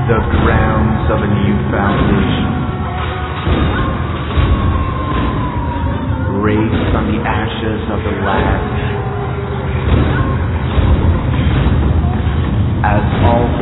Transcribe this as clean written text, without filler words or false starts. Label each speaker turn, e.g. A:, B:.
A: the grounds of a new foundation, raised on the ashes of the land, as all